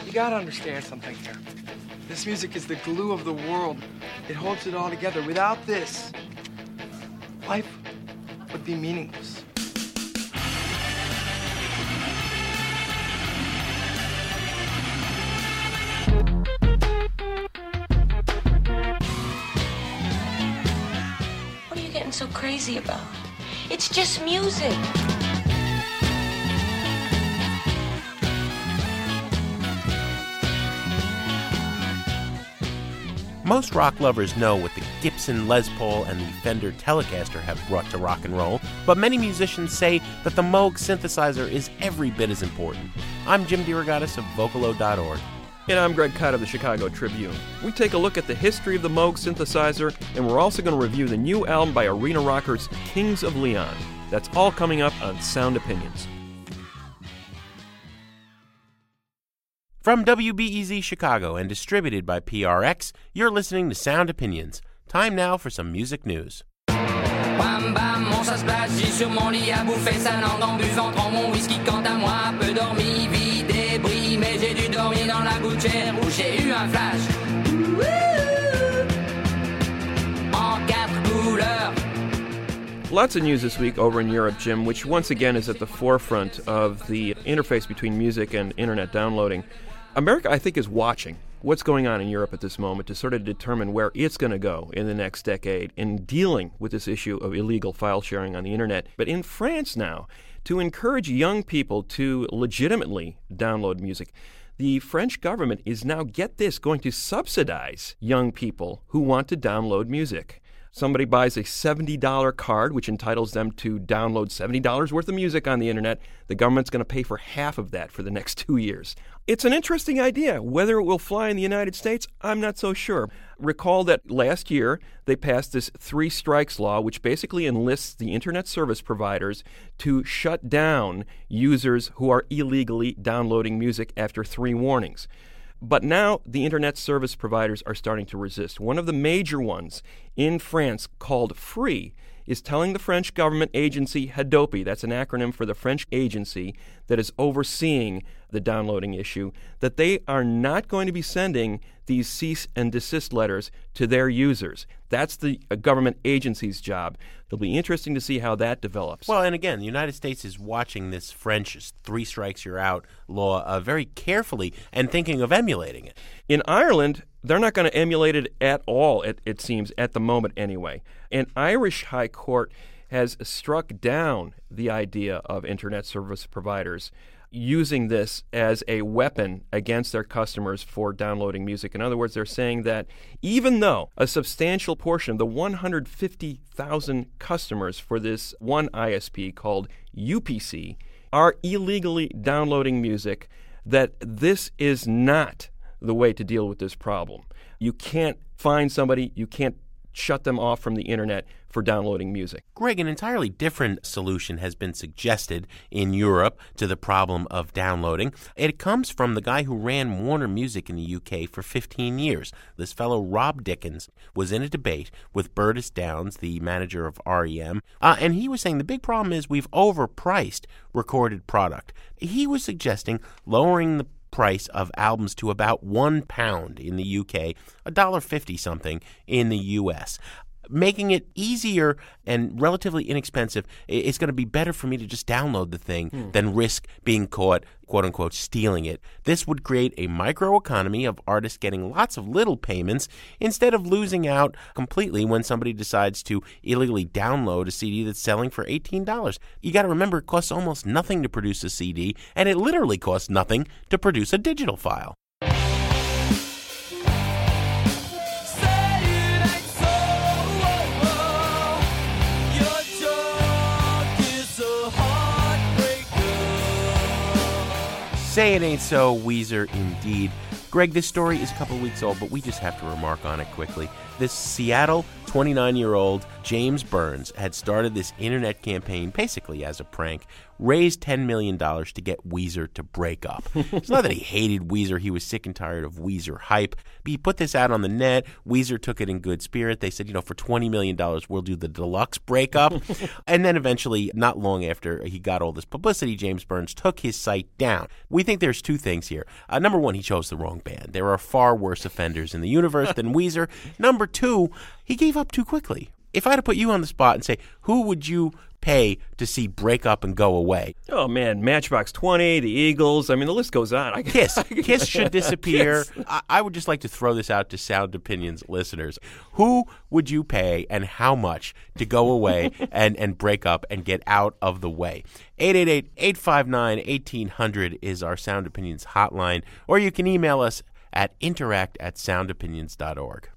You gotta understand something here. This music is the glue of the world. It holds it all together. Without this, life would be meaningless. What are you getting so crazy about? It's just music. Most rock lovers know what the Gibson Les Paul and the Fender Telecaster have brought to rock and roll, but many musicians say that the Moog synthesizer is every bit as important. I'm Jim DeRogatis of Vocalo.org. And I'm Greg Kot of the Chicago Tribune. We take a look at the history of the Moog synthesizer, and we're also going to review the new album by Arena Rockers, Kings of Leon. That's all coming up on Sound Opinions. From WBEZ Chicago and distributed by PRX, you're listening to Sound Opinions. Time now for some music news. Bam bam, mon chat se place, j'ai sur mon lit à bouffer sa langue en buvant trop mon whisky. Quant à moi, peu dormi, vie débris, mais j'ai dû dormir dans la gouttière où j'ai eu un flash. En quatre couleurs. Lots of news this week over in Europe, Jim, which once again is at the forefront of the interface between music and internet downloading. America, I think, is watching what's going on in Europe at this moment to sort of determine where it's going to go in the next decade in dealing with this issue of illegal file sharing on the internet. But in France now, to encourage young people to legitimately download music, the French government is now, get this, going to subsidize young people who want to download music. Somebody buys a $70 card, which entitles them to download $70 worth of music on the internet. The government's going to pay for half of that for the next 2 years. It's an interesting idea. Whether it will fly in the United States, I'm not so sure. Recall that last year they passed this 3 strikes law, which basically enlists the internet service providers to shut down users who are illegally downloading music after 3 warnings. But now the internet service providers are starting to resist. One of the major ones in France, called Free, is telling the French government agency Hadopi, that's an acronym for the French agency that is overseeing the downloading issue, that they are not going to be sending these cease and desist letters to their users. That's the government agency's job. It'll be interesting to see how that develops. Well, and again, the United States is watching this French 3 strikes you're out law very carefully and thinking of emulating it. In Ireland, they're not going to emulate it at all, it seems, at the moment anyway. An Irish High Court has struck down the idea of internet service providers using this as a weapon against their customers for downloading music. In other words, they're saying that even though a substantial portion of the 150,000 customers for this one ISP called UPC are illegally downloading music, that this is not the way to deal with this problem. You can't find somebody, you can't shut them off from the internet for downloading music. Greg, an entirely different solution has been suggested in Europe to the problem of downloading. It comes from the guy who ran Warner Music in the UK for 15 years. This fellow, Rob Dickens, was in a debate with Bertus Downs, the manager of REM, and he was saying the big problem is we've overpriced recorded product. He was suggesting lowering the price of albums to about £1 in the UK, $1.50 something in the US. Making it easier and relatively inexpensive, it's going to be better for me to just download the thing than risk being caught, quote-unquote, stealing it. This would create a microeconomy of artists getting lots of little payments instead of losing out completely when somebody decides to illegally download a CD that's selling for $18. You got to remember, it costs almost nothing to produce a CD, and it literally costs nothing to produce a digital file. Say It Ain't So, Weezer, indeed. Greg, this story is a couple of weeks old, but we just have to remark on it quickly. This Seattle 29-year-old James Burns had started this internet campaign basically as a prank, raised $10 million to get Weezer to break up. It's not that he hated Weezer. He was sick and tired of Weezer hype. He put this out on the net. Weezer took it in good spirit. They said, for $20 million, we'll do the deluxe breakup. And then eventually, not long after he got all this publicity, James Burns took his site down. We think there's two things here. Number one, he chose the wrong band. There are far worse offenders in the universe than Weezer. Number two, he gave up too quickly. If I had to put you on the spot and say, who would you pay to see break up and go away? Oh, man, Matchbox 20, the Eagles. I mean, the list goes on. Kiss should disappear. Kiss. I would just like to throw this out to Sound Opinions listeners. Who would you pay and how much to go away and break up and get out of the way? 888-859-1800 is our Sound Opinions hotline, or you can email us at interact@soundopinions.org.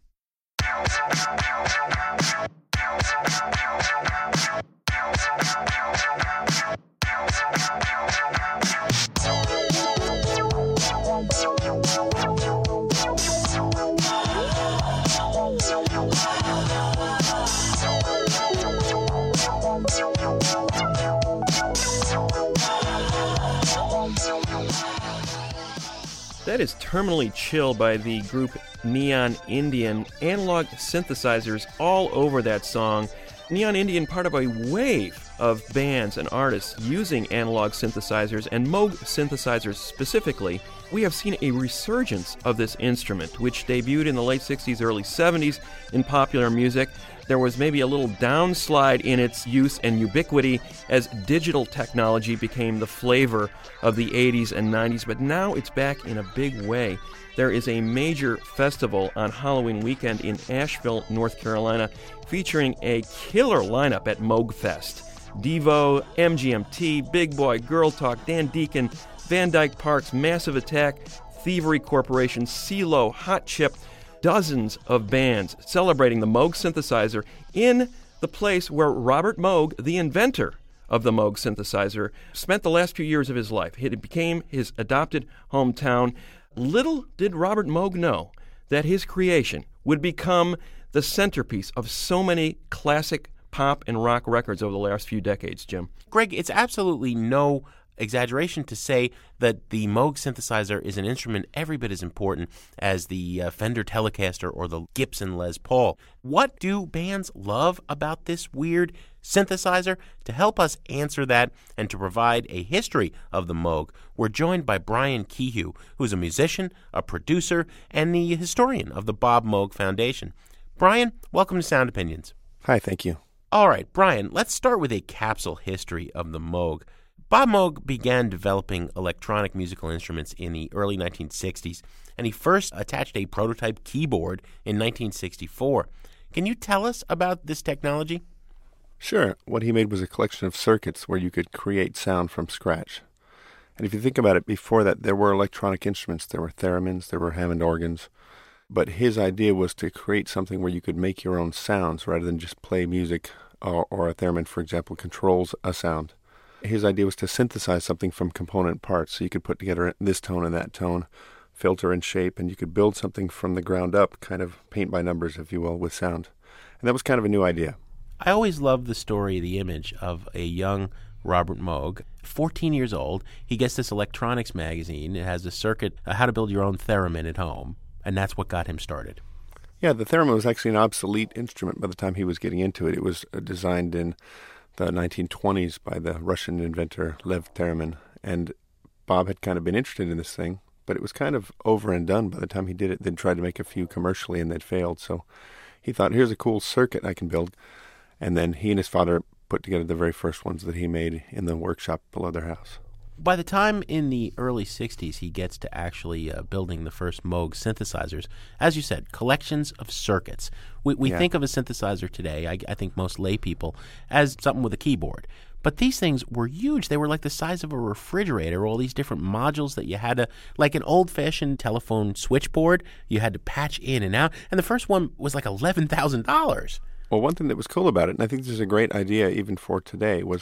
That is Terminally Chill by the group Neon Indian. Analog synthesizers all over that song. Neon Indian, part of a wave of bands and artists using analog synthesizers and Moog synthesizers specifically. We have seen a resurgence of this instrument, which debuted in the late 60s, early 70s in popular music. There was maybe a little downslide in its use and ubiquity as digital technology became the flavor of the 80s and 90s, but now it's back in a big way. There is a major festival on Halloween weekend in Asheville, North Carolina, featuring a killer lineup at Moog Fest. Devo, MGMT, Big Boy, Girl Talk, Dan Deacon, Van Dyke Parks, Massive Attack, Thievery Corporation, CeeLo, Hot Chip, dozens of bands celebrating the Moog synthesizer in the place where Robert Moog, the inventor of the Moog synthesizer, spent the last few years of his life. It became his adopted hometown. Little did Robert Moog know that his creation would become the centerpiece of so many classic pop and rock records over the last few decades, Jim. Greg, it's absolutely no exaggeration to say that the Moog synthesizer is an instrument every bit as important as the Fender Telecaster or the Gibson Les Paul. What do bands love about this weird synthesizer? To help us answer that and to provide a history of the Moog, we're joined by Brian Kehew, who's a musician, a producer, and the historian of the Bob Moog Foundation. Brian, welcome to Sound Opinions. Hi, thank you. All right, Brian, let's start with a capsule history of the Moog. Bob Moog began developing electronic musical instruments in the early 1960s, and he first attached a prototype keyboard in 1964. Can you tell us about this technology? Sure. What he made was a collection of circuits where you could create sound from scratch. And if you think about it, before that, there were electronic instruments. There were theremins, there were Hammond organs. But his idea was to create something where you could make your own sounds rather than just play music, or a theremin, for example, controls a sound. His idea was to synthesize something from component parts, so you could put together this tone and that tone, filter and shape, and you could build something from the ground up, kind of paint by numbers, if you will, with sound. And that was kind of a new idea. I always loved the story, the image of a young Robert Moog, 14 years old. He gets this electronics magazine. It has a circuit, how to build your own theremin at home, and that's what got him started. Yeah, the theremin was actually an obsolete instrument by the time he was getting into it. It was designed in the 1920s by the Russian inventor Lev Theremin, and Bob had kind of been interested in this thing, but it was kind of over and done by the time he did it. They'd tried to make a few commercially, and they'd failed, so he thought, here's a cool circuit I can build, and then he and his father put together the very first ones that he made in the workshop below their house. By the time in the early 60s he gets to actually building the first Moog synthesizers, as you said, collections of circuits. We think of a synthesizer today, I think most lay people, as something with a keyboard. But these things were huge. They were like the size of a refrigerator, all these different modules that you had to, like an old-fashioned telephone switchboard, you had to patch in and out. And the first one was like $11,000. Well, one thing that was cool about it, and I think this is a great idea even for today, was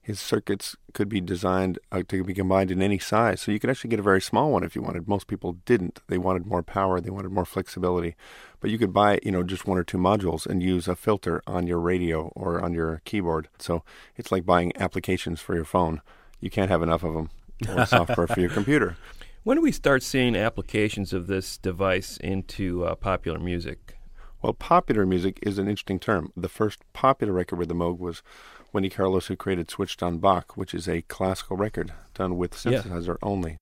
his circuits could be designed to be combined in any size. So you could actually get a very small one if you wanted. Most people didn't. They wanted more power. They wanted more flexibility. But you could buy, just one or two modules and use a filter on your radio or on your keyboard. So it's like buying applications for your phone. You can't have enough of them, or software for your computer. When do we start seeing applications of this device into popular music? Well, popular music is an interesting term. The first popular record with the Moog was Wendy Carlos, who created Switched on Bach, which is a classical record done with synthesizer only.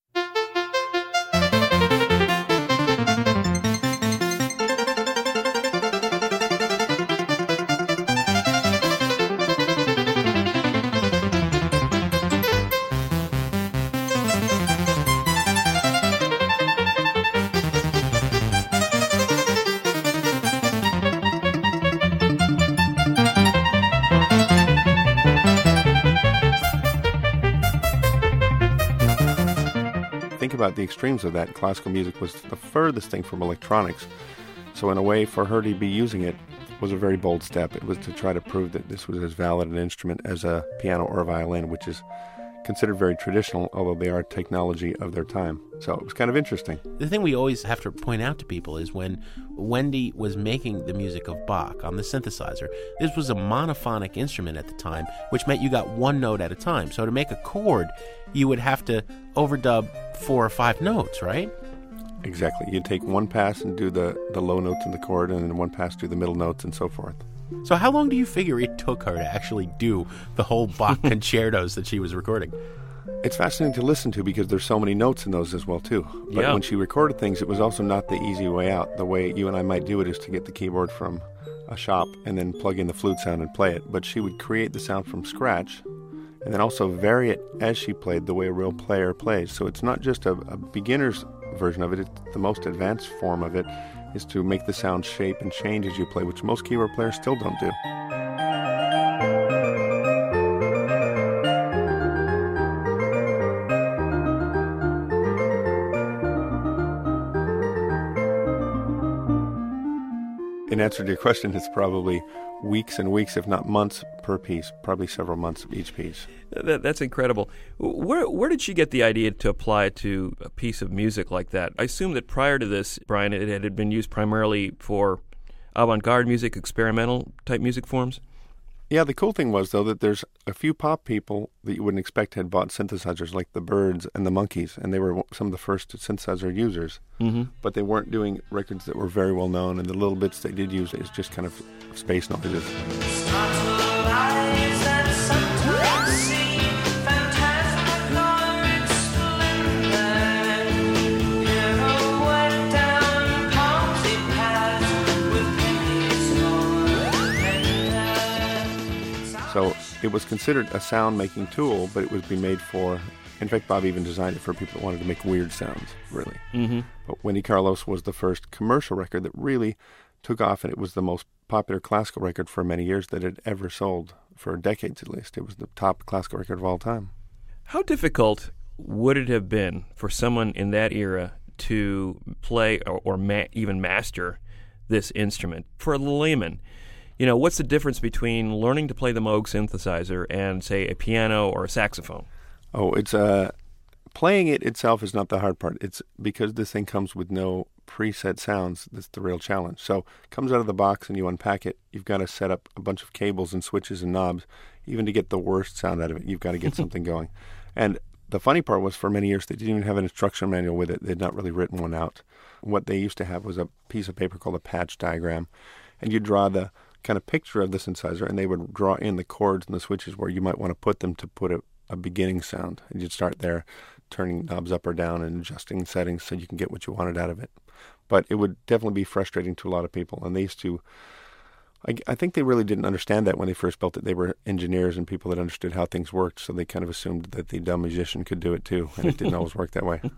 Think about the extremes of that. Classical music was the furthest thing from electronics. So in a way, for her to be using it was a very bold step. It was to try to prove that this was as valid an instrument as a piano or a violin, which is considered very traditional, although they are technology of their time. So it was kind of interesting. The thing we always have to point out to people is when Wendy was making the music of Bach on the synthesizer, this was a monophonic instrument at the time, which meant you got one note at a time. So to make a chord, you would have to overdub 4 or 5 notes, right? Exactly. You'd take one pass and do the low notes in the chord, and then one pass do the middle notes, and so forth. So how long do you figure it took her to actually do the whole Bach concertos that she was recording? It's fascinating to listen to because there's so many notes in those as well, too. But when she recorded things, it was also not the easy way out. The way you and I might do it is to get the keyboard from a shop and then plug in the flute sound and play it. But she would create the sound from scratch and then also vary it as she played the way a real player plays. So it's not just a beginner's version of it. It's the most advanced form of it is to make the sound shape and change as you play, which most keyboard players still don't do. In answer to your question, it's probably weeks and weeks, if not months per piece, probably several months each piece. That's incredible. Where did she get the idea to apply it to a piece of music like that? I assume that prior to this, Brian, it had been used primarily for avant-garde music, experimental type music forms? Yeah, the cool thing was, though, that there's a few pop people that you wouldn't expect had bought synthesizers, like the Byrds and the Monkees, and they were some of the first synthesizer users. Mm-hmm. But they weren't doing records that were very well known, and the little bits they did use is just kind of space noises. So it was considered a sound-making tool, but it would be made for, in fact, Bob even designed it for people that wanted to make weird sounds, really. Mm-hmm. But Wendy Carlos was the first commercial record that really took off, and it was the most popular classical record for many years that it ever sold, for decades at least. It was the top classical record of all time. How difficult would it have been for someone in that era to play or even master this instrument? For a layman, what's the difference between learning to play the Moog synthesizer and, say, a piano or a saxophone? Oh, it's playing it itself is not the hard part. It's because this thing comes with no preset sounds that's the real challenge. So it comes out of the box and you unpack it. You've got to set up a bunch of cables and switches and knobs. Even to get the worst sound out of it, you've got to get something going. And the funny part was, for many years, they didn't even have an instruction manual with it. They'd not really written one out. What they used to have was a piece of paper called a patch diagram. And you draw the kind of picture of the synthesizer, and they would draw in the chords and the switches where you might want to put them to put a beginning sound. And you'd start there, turning knobs up or down and adjusting settings so you can get what you wanted out of it. But it would definitely be frustrating to a lot of people. And they used to, I think they really didn't understand that when they first built it. They were engineers and people that understood how things worked, so they kind of assumed that the dumb musician could do it too, and it didn't always work that way.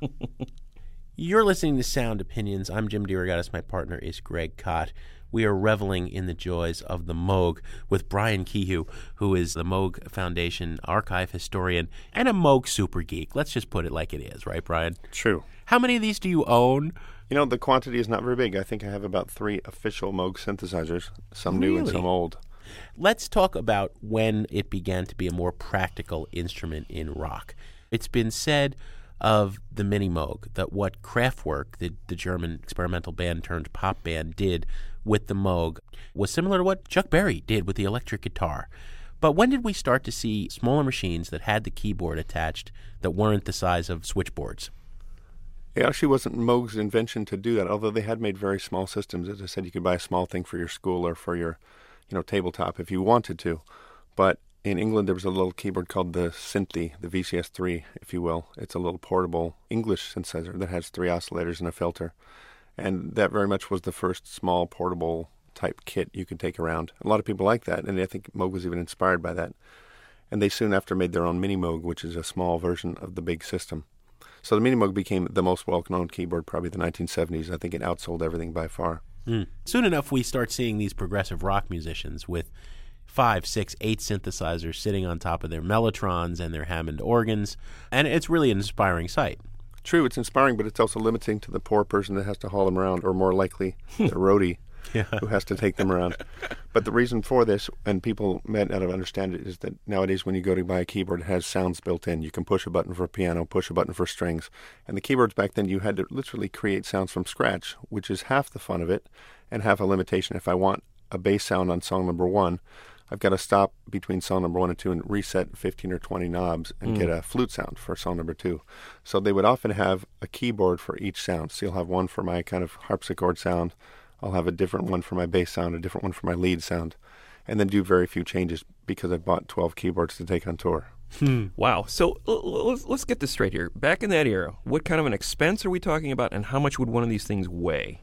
You're listening to Sound Opinions. I'm Jim DeRogatis. My partner is Greg Kot. We are reveling in the joys of the Moog with Brian Kehoe, who is the Moog Foundation archive historian and a Moog super geek. Let's just put it like it is, right, Brian? True. How many of these do you own? The quantity is not very big. I think I have about 3 official Moog synthesizers, some new and some old. Let's talk about when it began to be a more practical instrument in rock. It's been said of the Mini Moog that what Kraftwerk, the German experimental band turned pop band, did with the Moog was similar to what Chuck Berry did with the electric guitar. But when did we start to see smaller machines that had the keyboard attached that weren't the size of switchboards? It actually wasn't Moog's invention to do that, although they had made very small systems. As I said, you could buy a small thing for your school or for your tabletop if you wanted to. But in England, there was a little keyboard called the Synthi, the VCS3, if you will. It's a little portable English synthesizer that has 3 oscillators and a filter. And that very much was the first small portable type kit you could take around. A lot of people like that, and I think Moog was even inspired by that. And they soon after made their own Mini Moog, which is a small version of the big system. So the Mini Moog became the most well-known keyboard probably the 1970s. I think it outsold everything by far. Soon enough, we start seeing these progressive rock musicians with 5, 6, 8 synthesizers sitting on top of their Mellotrons and their Hammond organs, and it's really an inspiring sight. True, it's inspiring, but it's also limiting to the poor person that has to haul them around, or more likely, the roadie who has to take them around. But the reason for this, and people might not understand it, is that nowadays when you go to buy a keyboard, it has sounds built in. You can push a button for piano, push a button for strings. And the keyboards back then, you had to literally create sounds from scratch, which is half the fun of it and half a limitation. If I want a bass sound on song number 1, I've got to stop between song number 1 and 2 and reset 15 or 20 knobs and get a flute sound for song number 2. So they would often have a keyboard for each sound. So you'll have one for my kind of harpsichord sound. I'll have a different one for my bass sound, a different one for my lead sound, and then do very few changes because I bought 12 keyboards to take on tour. Wow. So let's get this straight here. Back in that era, what kind of an expense are we talking about, and how much would one of these things weigh?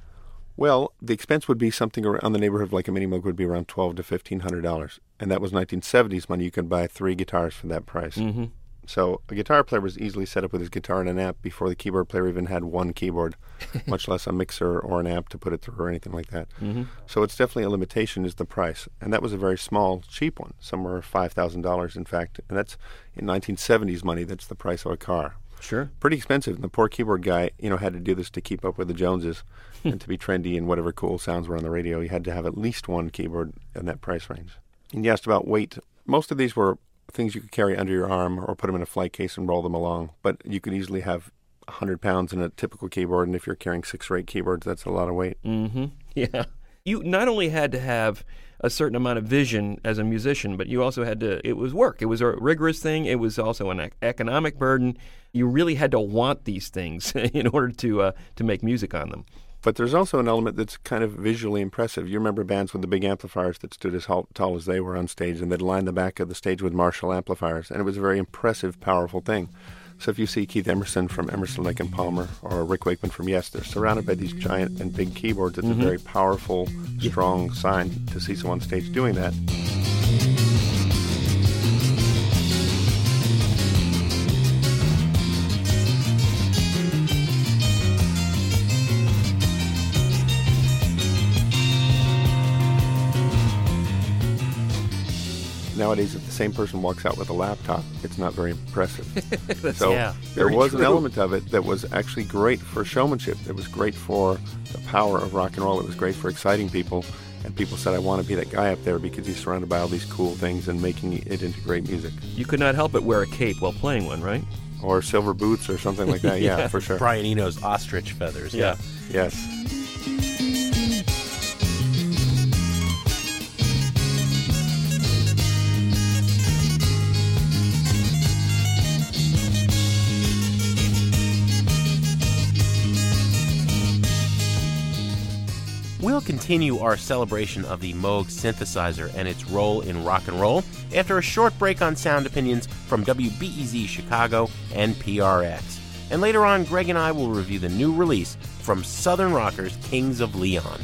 Well, the expense would be something around the neighborhood of like a Mini Moog would be around $1,200 to $1,500, and that was 1970s money. You could buy 3 guitars for that price. Mm-hmm. So a guitar player was easily set up with his guitar and an amp before the keyboard player even had one keyboard, much less a mixer or an amp to put it through or anything like that. Mm-hmm. So it's definitely a limitation is the price. And that was a very small, cheap one, somewhere $5,000 in fact. And that's in 1970s money, that's the price of a car. Sure. Pretty expensive. And the poor keyboard guy, had to do this to keep up with the Joneses and to be trendy and whatever cool sounds were on the radio. He had to have at least one keyboard in that price range. And you asked about weight. Most of these were things you could carry under your arm or put them in a flight case and roll them along. But you could easily have 100 pounds in a typical keyboard, and if you're carrying 6 or 8 keyboards, that's a lot of weight. Mm-hmm. Yeah. You not only had to have a certain amount of vision as a musician, but you also had to, it was work. It was a rigorous thing. It was also an economic burden. You really had to want these things in order to make music on them. But there's also an element that's kind of visually impressive. You remember bands with the big amplifiers that stood as tall as they were on stage, and they'd line the back of the stage with Marshall amplifiers, and it was a very impressive, powerful thing. So if you see Keith Emerson from Emerson, Lake and Palmer, or Rick Wakeman from Yes, they're surrounded by these giant and big keyboards. It's a very powerful, strong sign to see someone on stage doing that. Nowadays, if the same person walks out with a laptop, it's not very impressive. There was an element of it that was actually great for showmanship. It was great for the power of rock and roll. It was great for exciting people. And people said, I want to be that guy up there because he's surrounded by all these cool things and making it into great music. You could not help but wear a cape while playing one, right? Or silver boots or something like that. Yeah, for sure. Brian Eno's ostrich feathers. Yeah. Yes. We'll continue our celebration of the Moog synthesizer and its role in rock and roll after a short break on Sound Opinions from WBEZ Chicago and PRX. And later on, Greg and I will review the new release from Southern rockers Kings of Leon.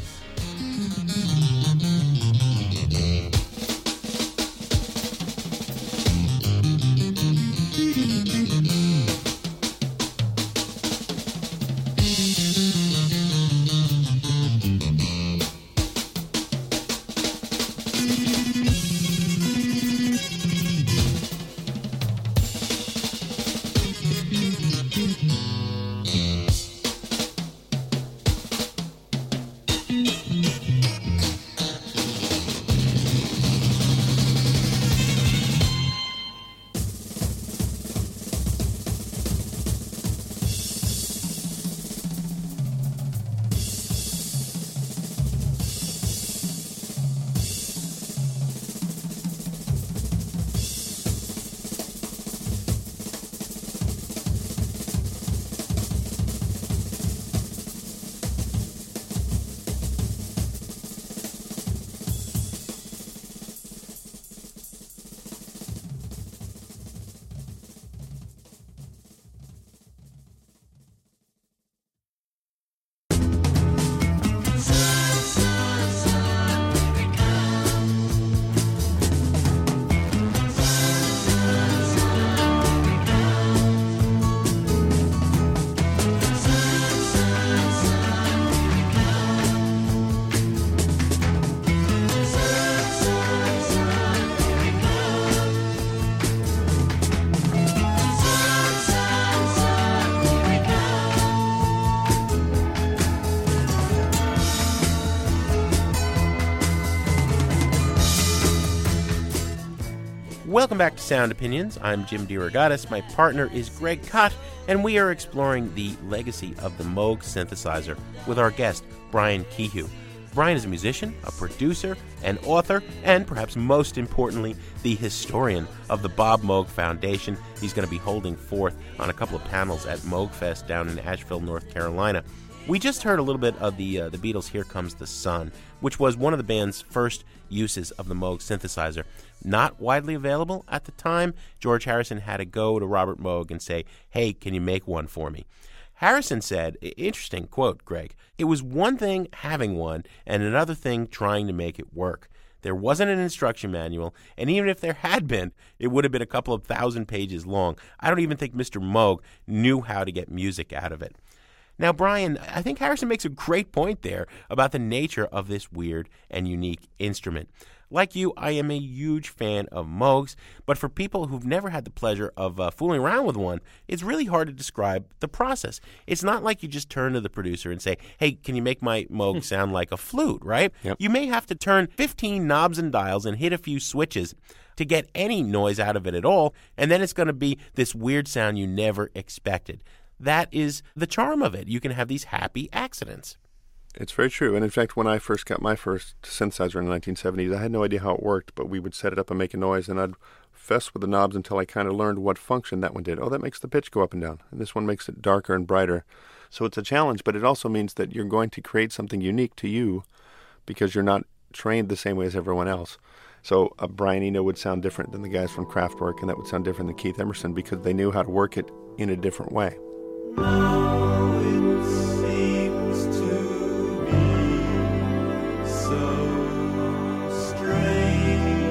Welcome back to Sound Opinions. I'm Jim DeRogatis. My partner is Greg Kot, and we are exploring the legacy of the Moog synthesizer with our guest, Brian Kehoe. Brian is a musician, a producer, an author, and perhaps most importantly, the historian of the Bob Moog Foundation. He's going to be holding forth on a couple of panels at Moogfest down in Asheville, North Carolina. We just heard a little bit of the Beatles' Here Comes the Sun, which was one of the band's first uses of the Moog synthesizer. Not widely available at the time, George Harrison had to go to Robert Moog and say, hey, can you make one for me? Harrison said, interesting quote, Greg, it was one thing having one and another thing trying to make it work. There wasn't an instruction manual, and even if there had been, it would have been a couple of 1,000 pages long. I don't even think Mr. Moog knew how to get music out of it. Now, Brian, I think Harrison makes a great point there about the nature of this weird and unique instrument. Like you, I am a huge fan of Moogs, but for people who've never had the pleasure of fooling around with one, it's really hard to describe the process. It's not like you just turn to the producer and say, hey, can you make my Moog sound like a flute, right? Yep. You may have to turn 15 knobs and dials and hit a few switches to get any noise out of it at all, and then it's going to be this weird sound you never expected. That is the charm of it. You can have these happy accidents. It's very true. And in fact, when I first got my first synthesizer in the 1970s, I had no idea how it worked, but we would set it up and make a noise, and I'd fess with the knobs until I kind of learned what function that one did. Oh, that makes the pitch go up and down, and this one makes it darker and brighter. So it's a challenge, but it also means that you're going to create something unique to you because you're not trained the same way as everyone else. So a Brian Eno would sound different than the guys from Kraftwerk, and that would sound different than Keith Emerson because they knew how to work it in a different way. Now it seems to be so strange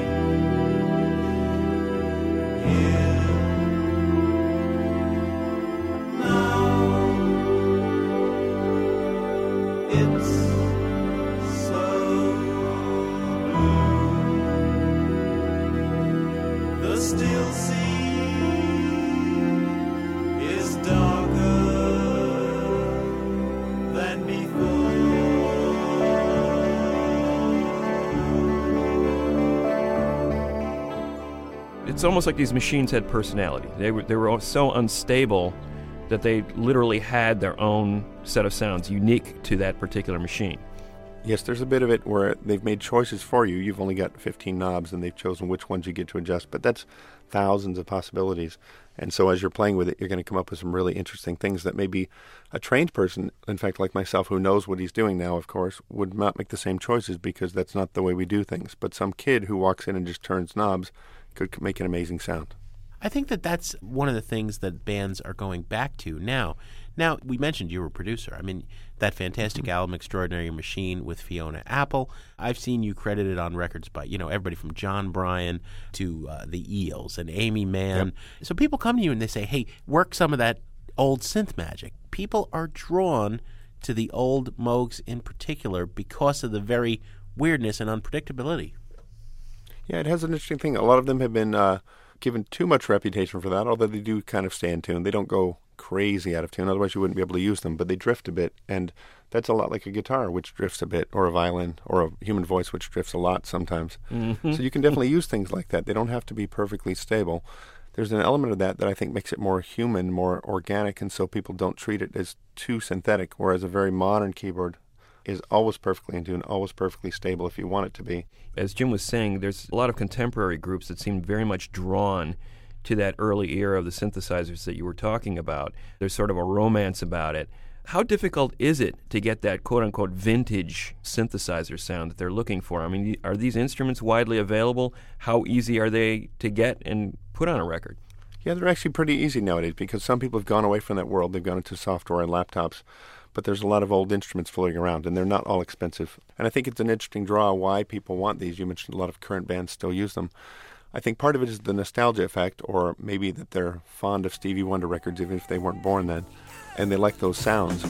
here. Now it's so blue. The still sea is darker than before. It's almost like these machines had personality. They were so unstable that they literally had their own set of sounds unique to that particular machine. Yes, there's a bit of it where they've made choices for you. You've only got 15 knobs, and they've chosen which ones you get to adjust. But that's thousands of possibilities. And so as you're playing with it, you're going to come up with some really interesting things that maybe a trained person, in fact, like myself, who knows what he's doing now, of course, would not make the same choices because that's not the way we do things. But some kid who walks in and just turns knobs could make an amazing sound. I think that that's one of the things that bands are going back to now. Now, we mentioned you were a producer. I mean, that fantastic album, Extraordinary Machine with Fiona Apple, I've seen you credited on records by, everybody from John Bryan to the Eels and Amy Mann. Yep. So people come to you and they say, hey, work some of that old synth magic. People are drawn to the old Moogs in particular because of the very weirdness and unpredictability. Yeah, it has an interesting thing. A lot of them have been given too much reputation for that, although they do kind of stay in tune. They don't go crazy out of tune, otherwise you wouldn't be able to use them, but they drift a bit, and that's a lot like a guitar, which drifts a bit, or a violin, or a human voice, which drifts a lot sometimes. Mm-hmm. So you can definitely use things like that. They don't have to be perfectly stable. There's an element of that I think makes it more human, more organic, and so people don't treat it as too synthetic, whereas a very modern keyboard is always perfectly in tune, always perfectly stable if you want it to be. As Jim was saying, there's a lot of contemporary groups that seem very much drawn to that early era of the synthesizers that you were talking about. There's sort of a romance about it. How difficult is it to get that quote-unquote vintage synthesizer sound that they're looking for? I mean, are these instruments widely available? How easy are they to get and put on a record? Yeah, they're actually pretty easy nowadays because some people have gone away from that world. They've gone into software and laptops. But there's a lot of old instruments floating around, and they're not all expensive. And I think it's an interesting draw why people want these. You mentioned a lot of current bands still use them. I think part of it is the nostalgia effect, or maybe that they're fond of Stevie Wonder records, even if they weren't born then, and they like those sounds.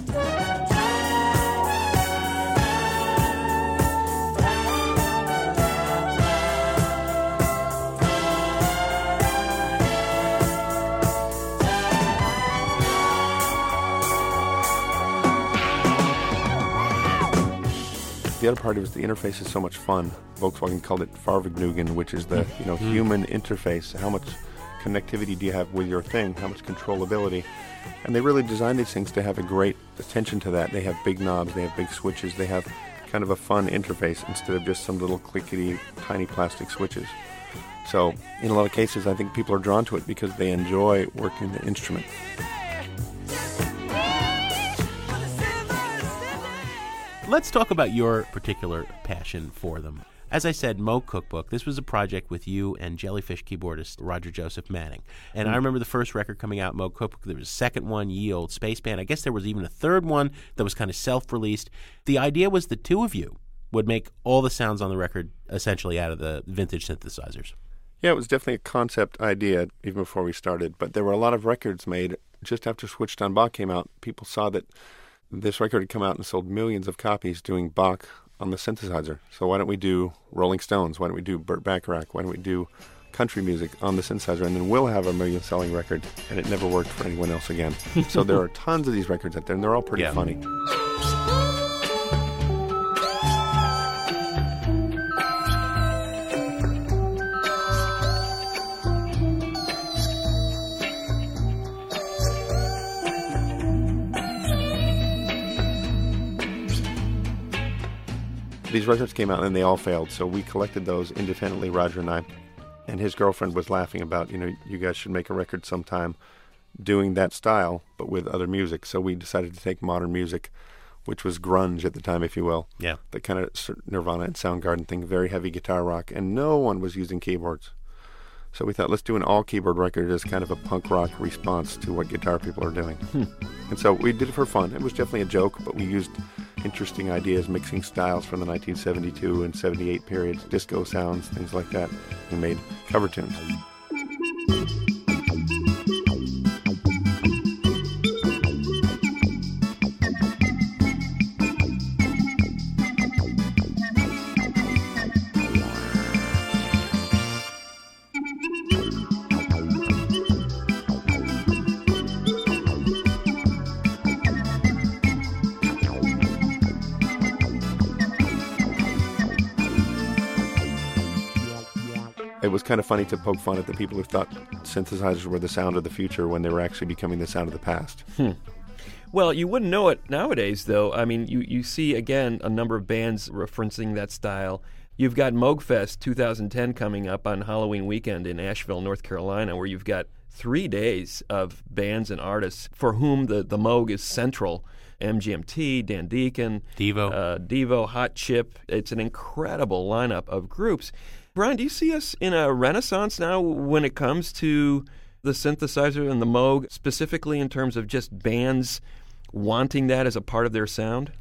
The other part was the interface is so much fun. Volkswagen called it Farvergnügen, which is the human interface. How much connectivity do you have with your thing? How much controllability? And they really designed these things to have a great attention to that. They have big knobs, they have big switches, they have kind of a fun interface instead of just some little clickety, tiny plastic switches. So in a lot of cases, I think people are drawn to it because they enjoy working the instrument. Let's talk about your particular passion for them. As I said, Moog Cookbook, this was a project with you and Jellyfish keyboardist Roger Joseph Manning. And I remember the first record coming out, Moog Cookbook. There was a second one, Ye Old Space Band. I guess there was even a third one that was kind of self-released. The idea was the two of you would make all the sounds on the record essentially out of the vintage synthesizers. Yeah, it was definitely a concept idea even before we started. But there were a lot of records made just after Switched on Bach came out. People saw that this record had come out and sold millions of copies doing Bach on the synthesizer. So why don't we do Rolling Stones? Why don't we do Burt Bacharach? Why don't we do country music on the synthesizer? And then we'll have a million-selling record. And it never worked for anyone else again. So there are tons of these records out there, and they're all pretty funny. These records came out and they all failed, so we collected those independently, Roger and I. And his girlfriend was laughing about, you guys should make a record sometime doing that style, but with other music. So we decided to take modern music, which was grunge at the time, if you will. Yeah. The kind of Nirvana and Soundgarden thing, very heavy guitar rock, and no one was using keyboards. So we thought, let's do an all-keyboard record as kind of a punk rock response to what guitar people are doing. And so we did it for fun. It was definitely a joke, but we used interesting ideas, mixing styles from the 1972 and 78 periods, disco sounds, things like that. We made cover tunes. It was kind of funny to poke fun at the people who thought synthesizers were the sound of the future when they were actually becoming the sound of the past. Well, you wouldn't know it nowadays, though. I mean, you see, again, a number of bands referencing that style. You've got Moogfest 2010 coming up on Halloween weekend in Asheville, North Carolina, where you've got 3 days of bands and artists for whom the Moog is central. MGMT, Dan Deacon, Devo, Hot Chip. It's an incredible lineup of groups. Brian, do you see us in a renaissance now when it comes to the synthesizer and the Moog, specifically in terms of just bands wanting that as a part of their sound?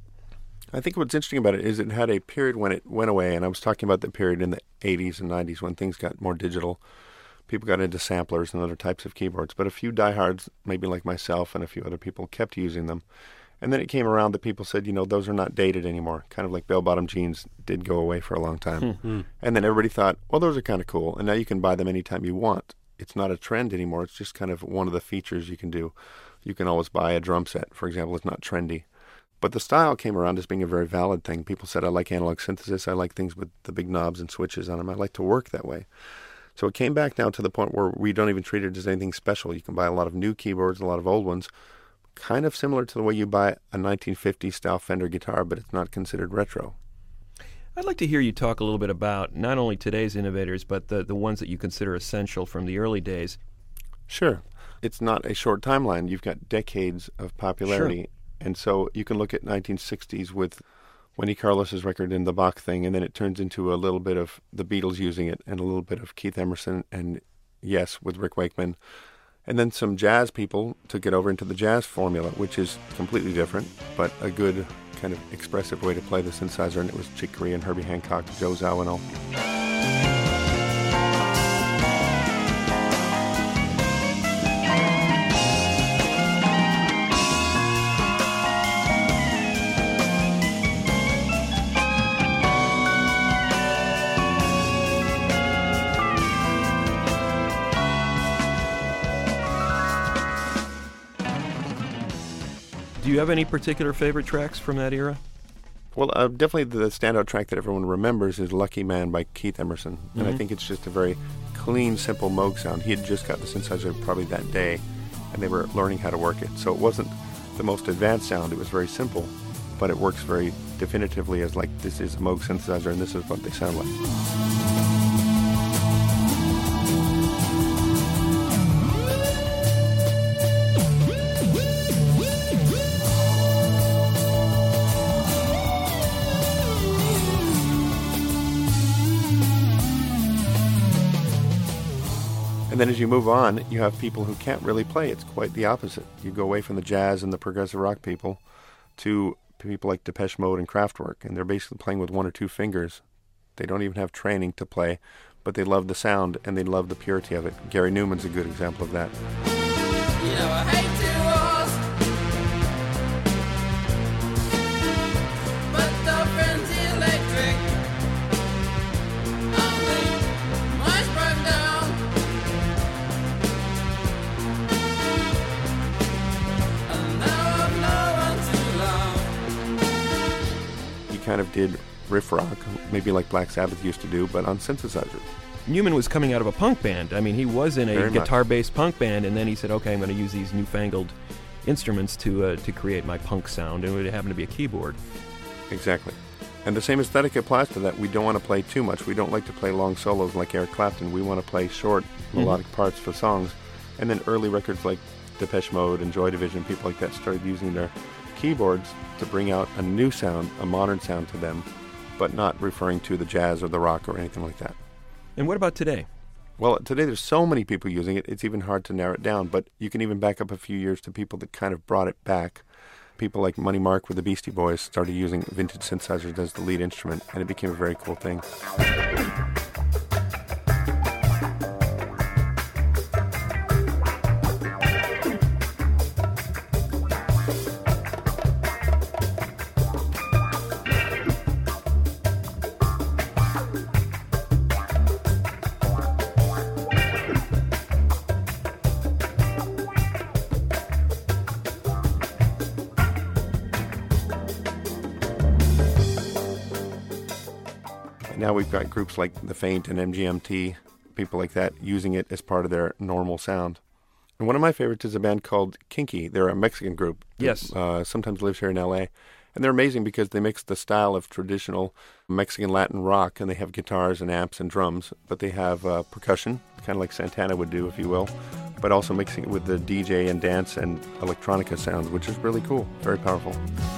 I think what's interesting about it is it had a period when it went away, and I was talking about the period in the 80s and 90s when things got more digital. People got into samplers and other types of keyboards, but a few diehards, maybe like myself and a few other people, kept using them. And then it came around that people said, those are not dated anymore. Kind of like bell-bottom jeans did go away for a long time. And then everybody thought, well, those are kind of cool. And now you can buy them anytime you want. It's not a trend anymore. It's just kind of one of the features you can do. You can always buy a drum set, for example. It's not trendy. But the style came around as being a very valid thing. People said, I like analog synthesis. I like things with the big knobs and switches on them. I like to work that way. So it came back now to the point where we don't even treat it as anything special. You can buy a lot of new keyboards, a lot of old ones, kind of similar to the way you buy a 1950s style Fender guitar, but it's not considered retro. I'd like to hear you talk a little bit about not only today's innovators, but the ones that you consider essential from the early days. Sure. It's not a short timeline. You've got decades of popularity. Sure. And so you can look at 1960s with Wendy Carlos's record and the Bach thing, and then it turns into a little bit of the Beatles using it and a little bit of Keith Emerson and, yes, with Rick Wakeman. And then some jazz people took it over into the jazz formula, which is completely different, but a good kind of expressive way to play the synthesizer, and it was Chick Corea and Herbie Hancock, Joe Zawinul. Do you have any particular favorite tracks from that era? Well, definitely the standout track that everyone remembers is Lucky Man by Keith Emerson. And I think it's just a very clean, simple Moog sound. He had just got the synthesizer probably that day, and they were learning how to work it. So it wasn't the most advanced sound. It was very simple, but it works very definitively as like, this is a Moog synthesizer, and this is what they sound like. And then as you move on, you have people who can't really play. It's quite the opposite. You go away from the jazz and the progressive rock people to people like Depeche Mode and Kraftwerk, and they're basically playing with one or two fingers. They don't even have training to play, but they love the sound and they love the purity of it. Gary Newman's a good example of that. You know, I hate to ask, but the friend's electric. Only mine's broke down. And now I've no one to love. He kind of did riff rock, maybe like Black Sabbath used to do, but on synthesizer. Newman was coming out of a punk band. I mean, he was in a Very much. guitar-based punk band, and then he said, okay, I'm going to use these newfangled instruments to create my punk sound, and it happened to be a keyboard. Exactly. And the same aesthetic applies to that. We don't want to play too much. We don't like to play long solos like Eric Clapton. We want to play short, melodic parts for songs. And then early records like Depeche Mode and Joy Division, people like that, started using their keyboards to bring out a new sound, a modern sound to them, but not referring to the jazz or the rock or anything like that. And what about today? Well, today there's so many people using it, it's even hard to narrow it down, but you can even back up a few years to people that kind of brought it back. People like Money Mark with the Beastie Boys started using vintage synthesizers as the lead instrument, and it became a very cool thing. Now we've got groups like The Faint and MGMT, people like that, using it as part of their normal sound. And one of my favorites is a band called Kinky. They're a Mexican group. Yes. Sometimes lives here in L.A. And they're amazing because they mix the style of traditional Mexican Latin rock, and they have guitars and amps and drums, but they have percussion, kind of like Santana would do, if you will, but also mixing it with the DJ and dance and electronica sounds, which is really cool, very powerful.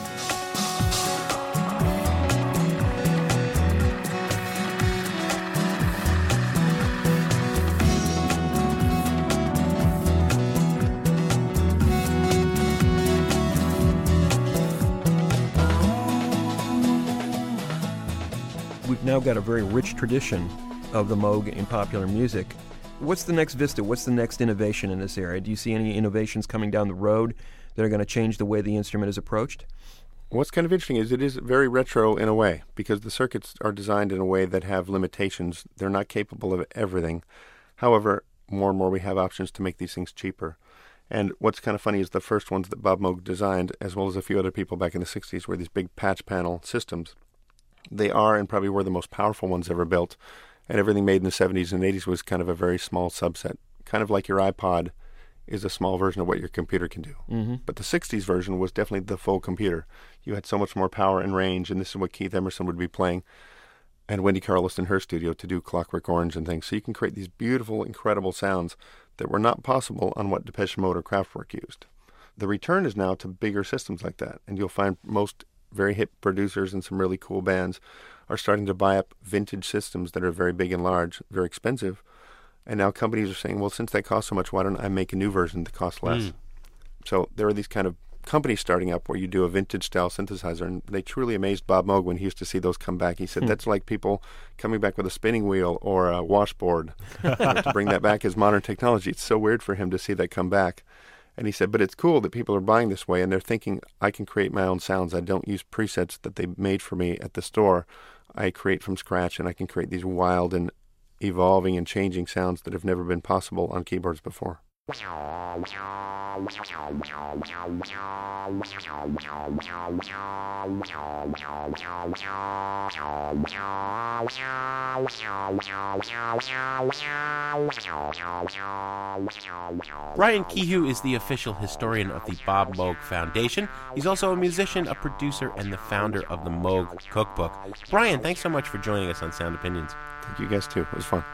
We've now got a very rich tradition of the Moog in popular music. What's the next vista? What's the next innovation in this area? Do you see any innovations coming down the road that are going to change the way the instrument is approached? What's kind of interesting is it is very retro in a way, because the circuits are designed in a way that have limitations. They're not capable of everything. However, more and more we have options to make these things cheaper. And what's kind of funny is the first ones that Bob Moog designed, as well as a few other people back in the 60s, were these big patch panel systems. They are and probably were the most powerful ones ever built. And everything made in the 70s and 80s was kind of a very small subset. Kind of like your iPod is a small version of what your computer can do. Mm-hmm. But the 60s version was definitely the full computer. You had so much more power and range, and this is what Keith Emerson would be playing, and Wendy Carlos in her studio to do Clockwork Orange and things. So you can create these beautiful, incredible sounds that were not possible on what Depeche Mode or Kraftwerk used. The return is now to bigger systems like that, and you'll find most very hip producers and some really cool bands are starting to buy up vintage systems that are very big and large, very expensive. And now companies are saying, well, since that costs so much, why don't I make a new version that costs less? So there are these kind of companies starting up where you do a vintage-style synthesizer, and they truly amazed Bob Moog when he used to see those come back. He said, that's like people coming back with a spinning wheel or a washboard. To bring that back as modern technology. It's so weird for him to see that come back. And he said, but it's cool that people are buying this way, and they're thinking, I can create my own sounds. I don't use presets that they made for me at the store. I create from scratch, and I can create these wild and evolving and changing sounds that have never been possible on keyboards before. Brian Kehoe is the official historian of the Bob Moog Foundation. He's also a musician, a producer, and the founder of the Moog Cookbook. Brian, thanks so much for joining us on Sound Opinions. Thank you guys, too. It was fun.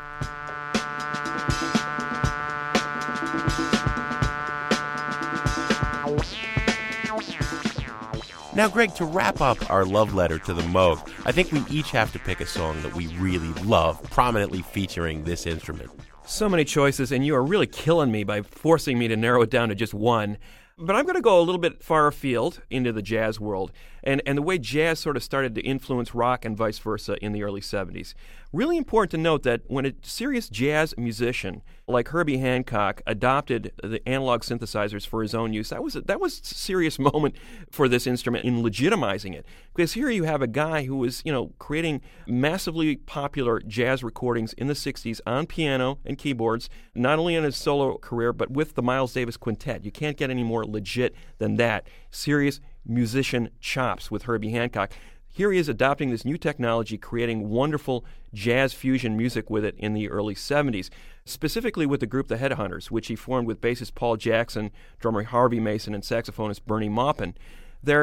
Now, Greg, to wrap up our love letter to the Moog, I think we each have to pick a song that we really love, prominently featuring this instrument. So many choices, and you are really killing me by forcing me to narrow it down to just one. But I'm going to go a little bit far afield into the jazz world and the way jazz sort of started to influence rock and vice versa in the early 70s. Really important to note that when a serious jazz musician like Herbie Hancock adopted the analog synthesizers for his own use, that was a serious moment for this instrument in legitimizing it. Because here you have a guy who was, creating massively popular jazz recordings in the 60s on piano and keyboards, not only in his solo career, but with the Miles Davis Quintet. You can't get any more legit than that. Serious musician chops with Herbie Hancock. Here he is adopting this new technology, creating wonderful jazz fusion music with it in the early 70s, specifically with the group The Headhunters, which he formed with bassist Paul Jackson, drummer Harvey Mason, and saxophonist Bernie Maupin. Their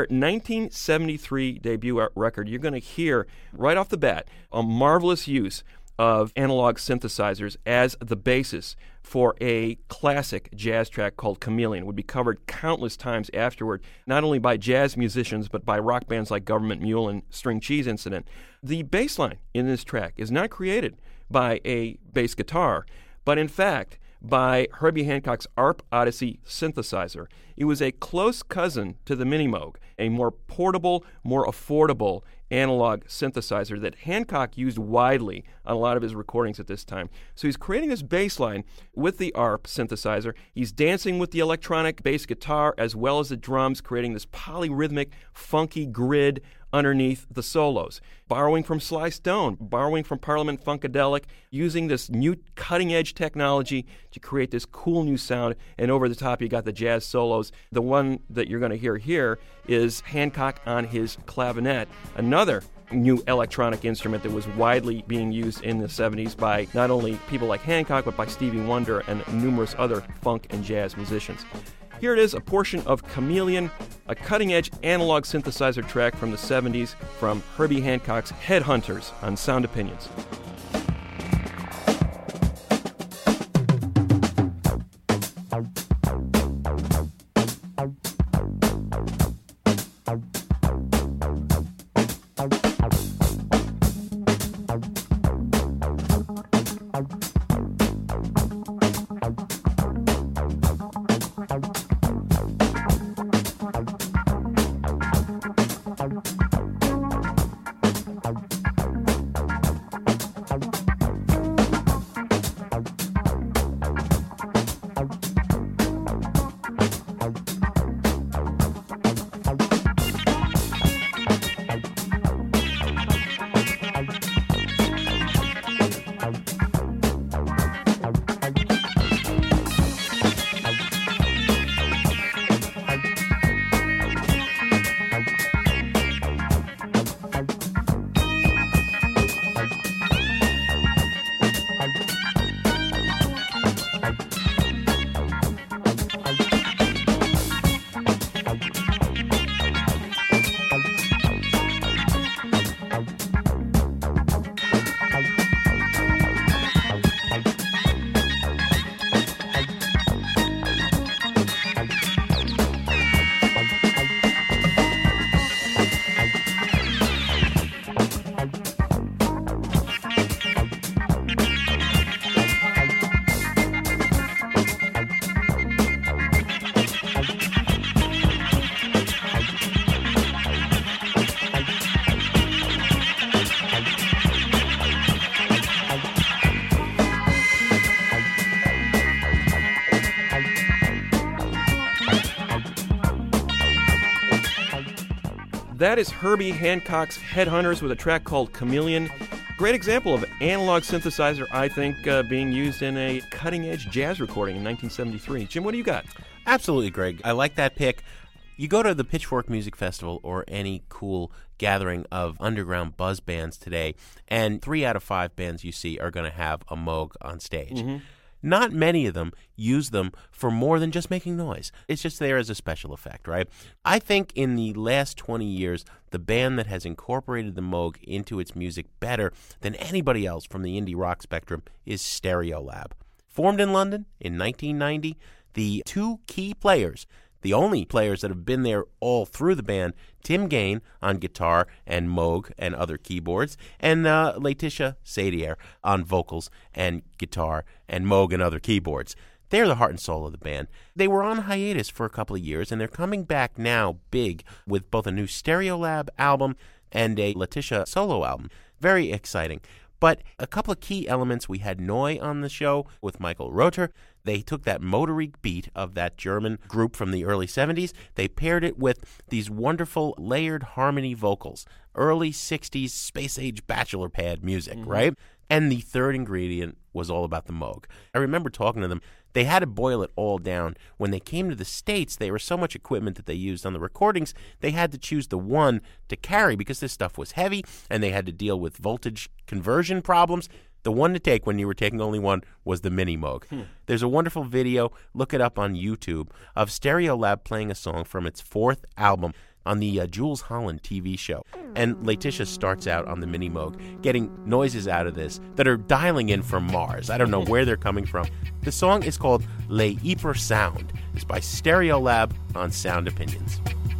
1973 debut record, you're going to hear right off the bat a marvelous use of analog synthesizers as the basis for a classic jazz track called Chameleon. It would be covered countless times afterward, not only by jazz musicians, but by rock bands like Government Mule and String Cheese Incident. The bass line in this track is not created by a bass guitar, but in fact by Herbie Hancock's ARP Odyssey synthesizer. It was a close cousin to the Mini Moog, a more portable, more affordable analog synthesizer that Hancock used widely on a lot of his recordings at this time. So he's creating this bass line with the ARP synthesizer. He's dancing with the electronic bass guitar as well as the drums, creating this polyrhythmic, funky grid underneath the solos, borrowing from Sly Stone, borrowing from Parliament Funkadelic, using this new cutting-edge technology to create this cool new sound, and over the top you got the jazz solos. The one that you're going to hear here is Hancock on his clavinet, another new electronic instrument that was widely being used in the 70s by not only people like Hancock, but by Stevie Wonder and numerous other funk and jazz musicians. Here it is, a portion of Chameleon, a cutting-edge analog synthesizer track from the 70s from Herbie Hancock's Headhunters on Sound Opinions. That is Herbie Hancock's Headhunters with a track called Chameleon. Great example of analog synthesizer, I think, being used in a cutting-edge jazz recording in 1973. Jim, what do you got? Absolutely, Greg. I like that pick. You go to the Pitchfork Music Festival or any cool gathering of underground buzz bands today, and 3 out of 5 bands you see are going to have a Moog on stage. Mm-hmm. Not many of them use them for more than just making noise. It's just there as a special effect, right? I think in the last 20 years, the band that has incorporated the Moog into its music better than anybody else from the indie rock spectrum is Stereolab. Formed in London in 1990, the 2 key players, the only players that have been there all through the band, Tim Gain on guitar and Moog and other keyboards, and Laetitia Sadier on vocals and guitar and Moog and other keyboards. They're the heart and soul of the band. They were on hiatus for a couple of years, and they're coming back now big with both a new Stereolab album and a Laetitia solo album. Very exciting. But a couple of key elements, we had Neu on the show with Michael Rother. They took that motory beat of that German group from the early 70s. They paired it with these wonderful layered harmony vocals, early 60s space-age bachelor pad music, right? And the third ingredient was all about the Moog. I remember talking to them. They had to boil it all down. When they came to the States, there was so much equipment that they used on the recordings, they had to choose the one to carry because this stuff was heavy, and they had to deal with voltage conversion problems. The one to take when you were taking only one was the Mini Moog. There's a wonderful video, look it up on YouTube, of Stereolab playing a song from its 4th album on the Jules Holland TV show. And Laetitia starts out on the Mini Moog, getting noises out of this that are dialing in from Mars. I don't know where they're coming from. The song is called Les Hyper Sound. It's by Stereolab on Sound Opinions.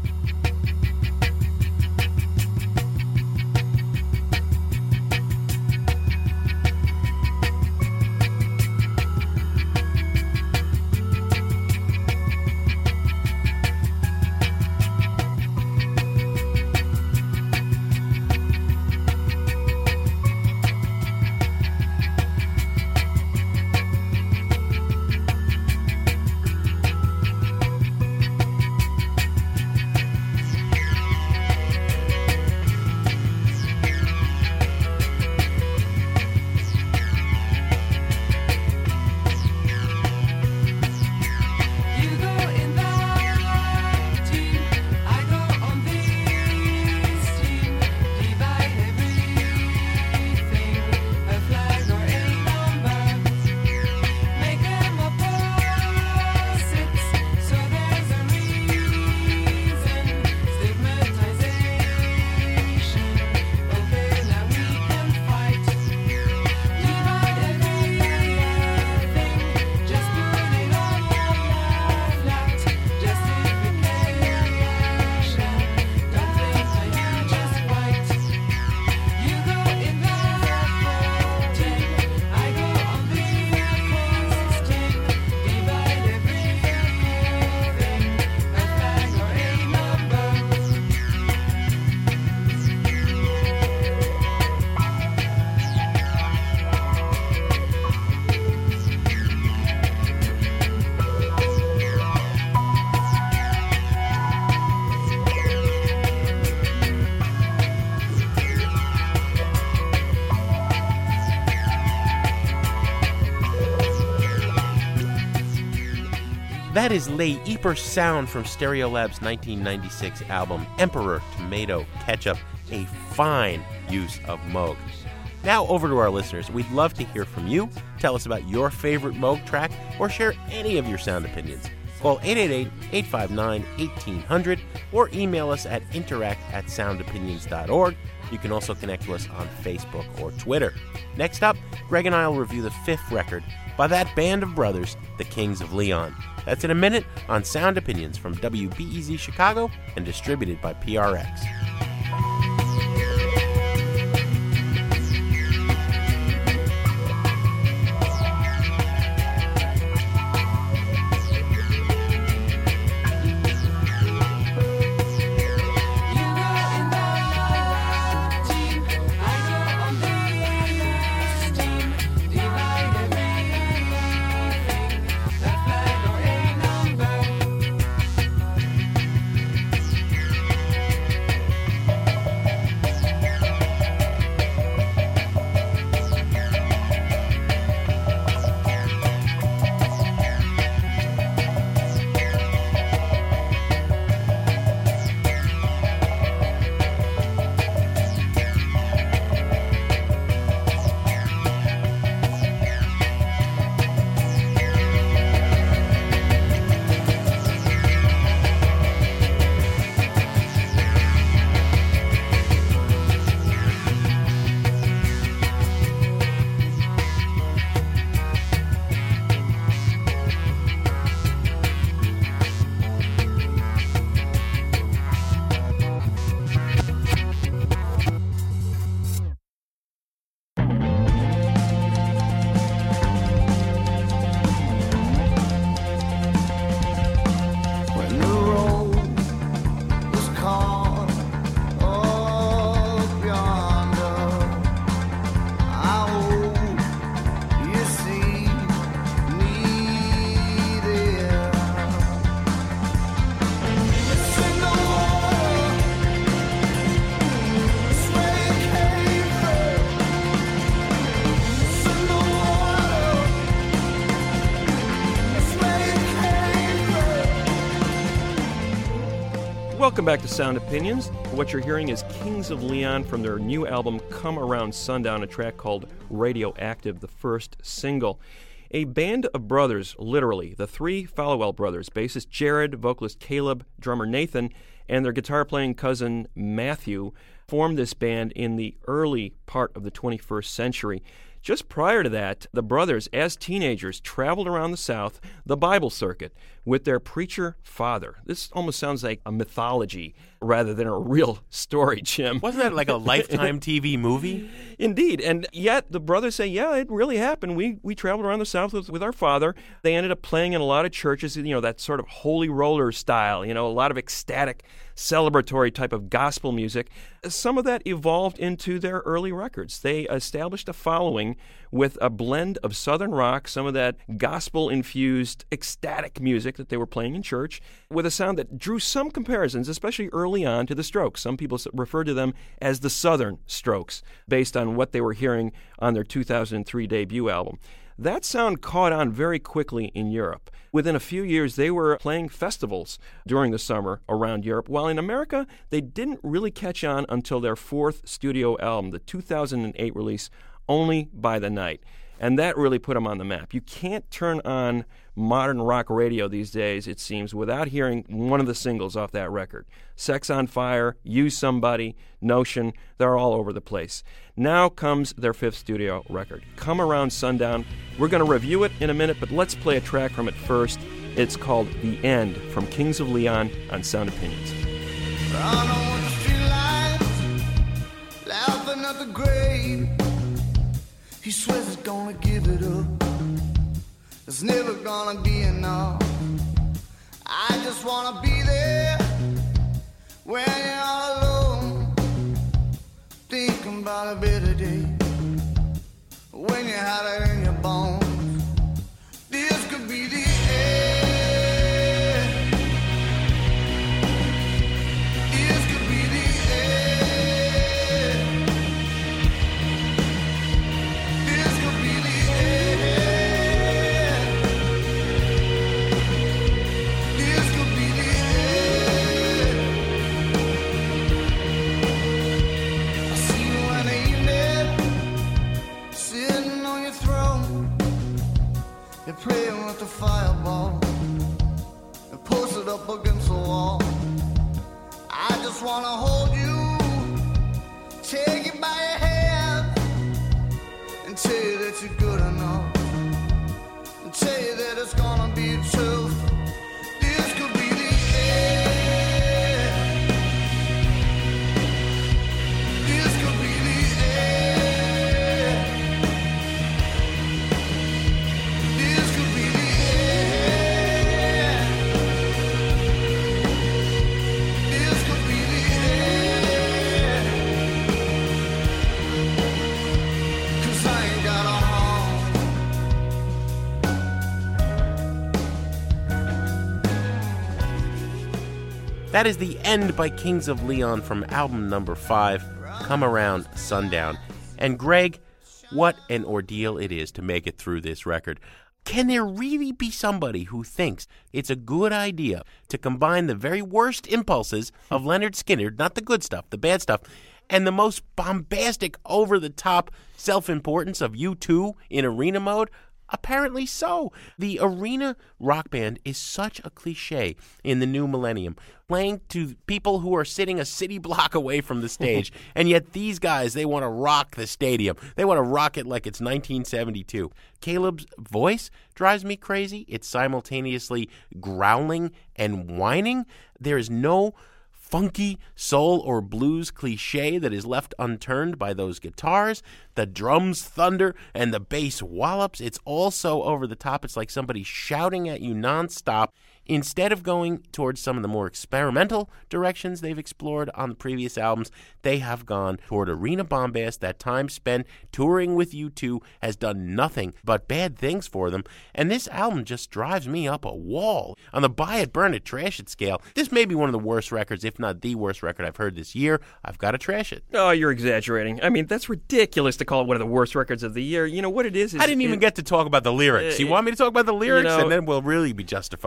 That is Les Hyper Sound from Stereolab's 1996 album Emperor Tomato Ketchup, a fine use of Moog. Now over to our listeners. We'd love to hear from you. Tell us about your favorite Moog track or share any of your sound opinions. Call 888-859-1800 or email us at interact@soundopinions.org. You can also connect to us on Facebook or Twitter. Next up, Greg and I will review the 5th record by that band of brothers, the Kings of Leon. That's in a minute on Sound Opinions from WBEZ Chicago and distributed by PRX. Welcome back to Sound Opinions. What you're hearing is Kings of Leon from their new album, Come Around Sundown, a track called Radioactive, the first single. A band of brothers, literally, the three Fallowell brothers, bassist Jared, vocalist Caleb, drummer Nathan, and their guitar-playing cousin Matthew, formed this band in the early part of the 21st century. Just prior to that, the brothers, as teenagers, traveled around the South, the Bible circuit, with their preacher father. This almost sounds like a mythology rather than a real story, Jim. Wasn't that like a Lifetime TV movie? Indeed, and yet the brothers say, yeah, it really happened. We traveled around the South with our father. They ended up playing in a lot of churches, that sort of holy roller style, a lot of ecstatic, celebratory type of gospel music. Some of that evolved into their early records. They established a following with a blend of Southern rock, some of that gospel-infused ecstatic music that they were playing in church, with a sound that drew some comparisons, especially early on, to the Strokes. Some people refer to them as the Southern Strokes, based on what they were hearing on their 2003 debut album. That sound caught on very quickly in Europe. Within a few years, they were playing festivals during the summer around Europe, while in America, they didn't really catch on until their fourth studio album, the 2008 release, Only by the Night. And that really put them on the map. You can't turn on modern rock radio these days, it seems, without hearing one of the singles off that record. Sex on Fire, Use Somebody, Notion, they're all over the place. Now comes their fifth studio record, Come Around Sundown. We're going to review it in a minute, but let's play a track from it first. It's called The End from Kings of Leon on Sound Opinions. Round on the streetlights, laughing at the grave. He swears he's gonna give it up. It's never gonna be enough. I just wanna be there when you're all alone, thinking about a better day. When you have it in your bones, this could be the end. This could be the end. This could be the end. This could be the end. I see you in the evening, sitting on your throne. You're playing with the fireball. You're posted up against the wall. I just wanna hold you, take you by your hand, and tell you that you're good enough, and tell you that it's gonna be truth. This could be the end. This could be the end. This could be the end. This could be the end. 'Cause I ain't got a home. That is The End by Kings of Leon from album number 5, Come Around Sundown. And Greg, what an ordeal it is to make it through this record. Can there really be somebody who thinks it's a good idea to combine the very worst impulses of Leonard Skinner, not the good stuff, the bad stuff, and the most bombastic, over-the-top self-importance of U2 in arena mode? Apparently so. The arena rock band is such a cliche in the new millennium, playing to people who are sitting a city block away from the stage, and yet these guys, they want to rock the stadium. They want to rock it like it's 1972. Caleb's voice drives me crazy. It's simultaneously growling and whining. There is no funky soul or blues cliche that is left unturned by those guitars. The drums thunder and the bass wallops. It's all so over the top. It's like somebody shouting at you nonstop. Instead of going towards some of the more experimental directions they've explored on the previous albums, they have gone toward arena bombast. That time spent touring with U2 has done nothing but bad things for them, and this album just drives me up a wall. On the buy it, burn it, trash it scale, this may be one of the worst records, if not the worst record I've heard this year. I've got to trash it. Oh, you're exaggerating. I mean, that's ridiculous to call it one of the worst records of the year. You know what it is I didn't even get to talk about the lyrics. You want me to talk about the lyrics, and then we'll really be justified. It's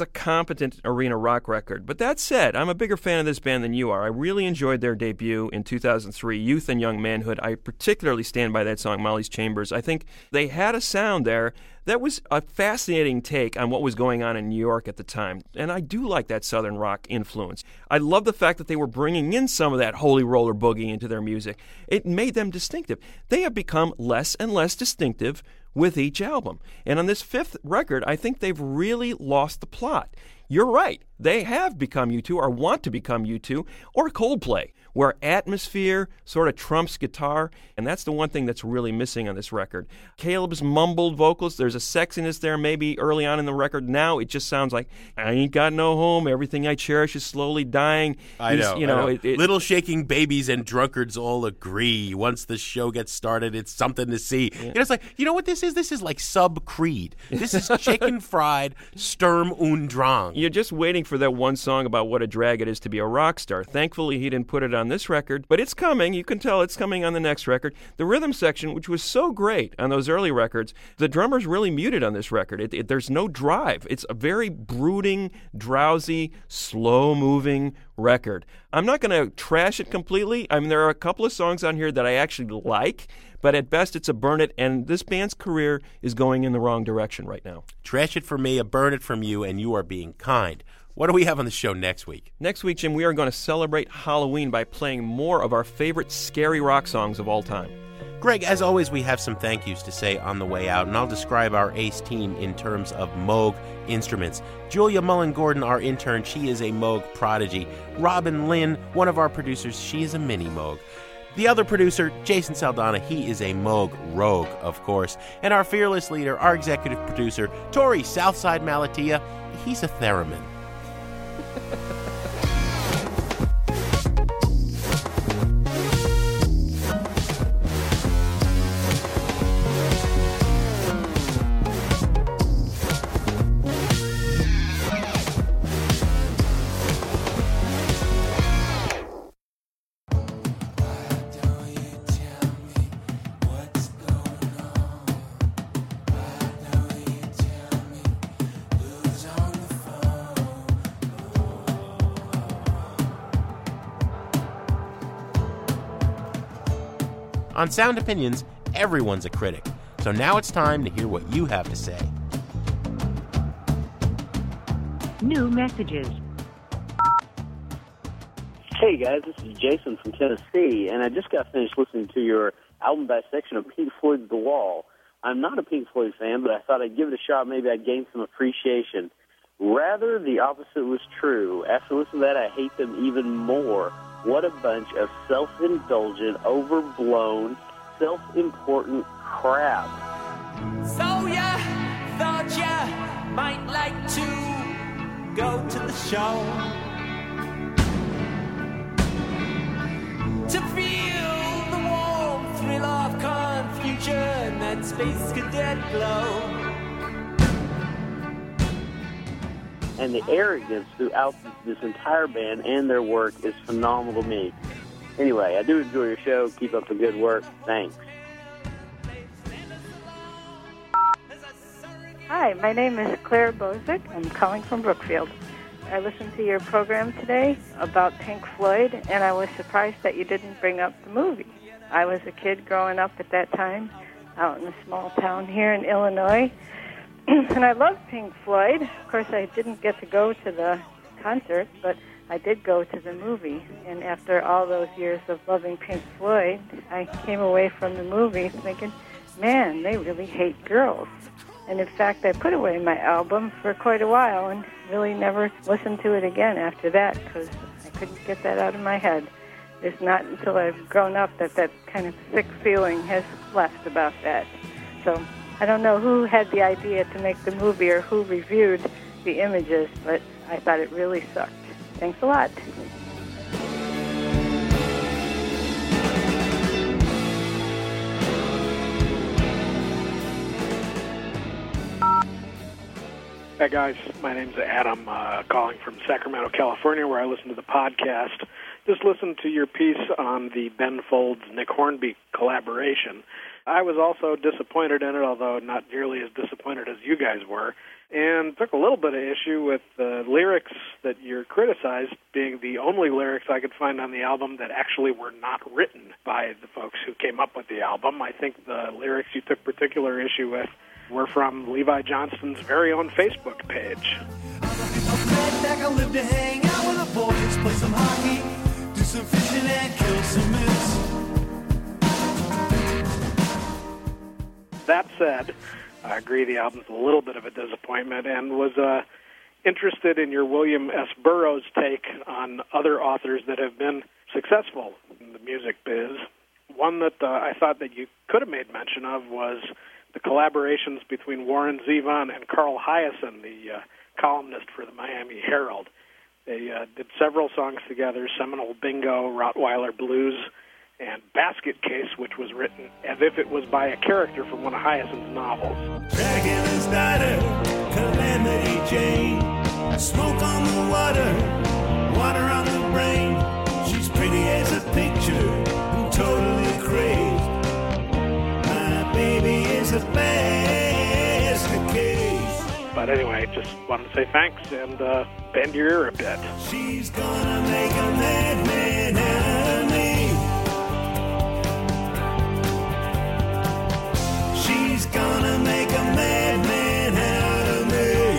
a competent arena rock record. But that said, I'm a bigger fan of this band than you are. I really enjoyed their debut in 2003, Youth and Young Manhood. I particularly stand by that song, Molly's Chambers. I think they had a sound there that was a fascinating take on what was going on in New York at the time. And I do like that Southern rock influence. I love the fact that they were bringing in some of that Holy Roller Boogie into their music. It made them distinctive. They have become less and less distinctive with each album. And on this fifth record, I think they've really lost the plot. You're right. They have become U2 or want to become U2 or Coldplay, where atmosphere sort of trumps guitar, and that's the one thing that's really missing on this record. Caleb's mumbled vocals, there's a sexiness there maybe early on in the record. Now it just sounds like, I ain't got no home, everything I cherish is slowly dying. I know. Little shaking babies and drunkards all agree. Once the show gets started, it's something to see. Yeah. It's like, you know what this is? This is like Sub-Creed. This is chicken fried Sturm und Drang. You're just waiting for that one song about what a drag it is to be a rock star. Thankfully, he didn't put it on this record, but it's coming. You can tell it's coming on the next record. The rhythm section, which was so great on those early records, the drummer's really muted on this record. There's no drive. It's a very brooding, drowsy, slow-moving record. I'm not going to trash it completely. I mean, there are a couple of songs on here that I actually like, but at best it's a burn it, and this band's career is going in the wrong direction right now. Trash it from me, a burn it from you, and you are being kind. What do we have on the show next week? Next week, Jim, we are going to celebrate Halloween by playing more of our favorite scary rock songs of all time. Greg, as always, we have some thank yous to say on the way out, and I'll describe our ace team in terms of Moog instruments. Julia Mullen-Gordon, our intern, she is a Moog prodigy. Robin Lynn, one of our producers, she is a mini Moog. The other producer, Jason Saldana, he is a Moog rogue, of course. And our fearless leader, our executive producer, Tori Southside Malatia, he's a theremin. On Sound Opinions, everyone's a critic. So now it's time to hear what you have to say. New messages. Hey guys, this is Jason from Tennessee, and I just got finished listening to your album dissection of Pink Floyd's The Wall. I'm not a Pink Floyd fan, but I thought I'd give it a shot. Maybe I'd gain some appreciation. Rather, the opposite was true. After listening to that, I hate them even more. What a bunch of self-indulgent, overblown, self-important crap. So ya thought ya might like to go to the show to feel the warm thrill of confusion, that space cadet glow. And the arrogance throughout this entire band and their work is phenomenal to me. Anyway, I do enjoy your show. Keep up the good work. Thanks. Hi, my name is Claire Bozick. I'm calling from Brookfield. I listened to your program today about Pink Floyd, and I was surprised that you didn't bring up the movie. I was a kid growing up at that time out in a small town here in Illinois, and I loved Pink Floyd. Of course, I didn't get to go to the concert, but I did go to the movie. And after all those years of loving Pink Floyd, I came away from the movie thinking, man, they really hate girls. And in fact, I put away my album for quite a while and really never listened to it again after that because I couldn't get that out of my head. It's not until I've grown up that that kind of sick feeling has left about that. So I don't know who had the idea to make the movie or who reviewed the images, but I thought it really sucked. Thanks a lot. Hi guys, my name's Adam, calling from Sacramento, California, where I listen to the podcast. Just listened to your piece on the Ben Folds Nick Hornby collaboration. I was also disappointed in it, although not nearly as disappointed as you guys were. and took a little bit of issue with the lyrics that you're criticized being the only lyrics I could find on the album that actually were not written by the folks who came up with the album. I think the lyrics you took particular issue with were from Levi Johnston's very own Facebook page. I live to hang out with the boys, play some hockey, do some fishing and kill some mints. That said, I agree the album's a little bit of a disappointment, and was interested in your William S. Burroughs take on other authors that have been successful in the music biz. One that I thought that you could have made mention of was the collaborations between Warren Zevon and Carl Hiaasen, the columnist for the Miami Herald. They did several songs together, Seminole Bingo, Rottweiler Blues, and Basket Case, which was written as if it was by a character from one of Hiaasen's novels. Dragon's daughter, Calamity Jane, smoke on the water, water on the brain. She's pretty as a picture, I'm totally crazed. My baby is a basket case. But anyway, just wanted to say thanks and bend your ear a bit. She's gonna make a madman out of me. She's gonna make a madman out of me.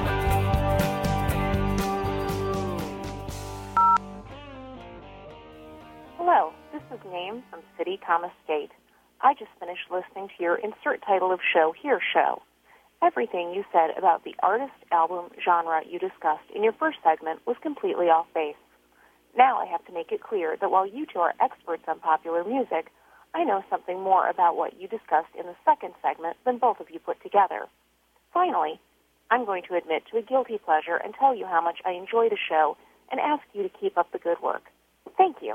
Hello, this is Name from City, State. I just finished listening to your insert title of show, Here Show. Everything you said about the artist, album, genre you discussed in your first segment was completely off base. Now I have to make it clear that while you two are experts on popular music, I know something more about what you discussed in the second segment than both of you put together. Finally, I'm going to admit to a guilty pleasure and tell you how much I enjoy the show and ask you to keep up the good work. Thank you.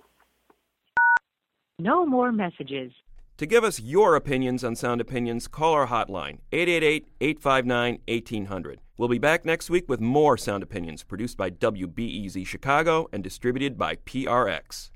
No more messages. To give us your opinions on Sound Opinions, call our hotline, 888-859-1800. We'll be back next week with more Sound Opinions, produced by WBEZ Chicago and distributed by PRX.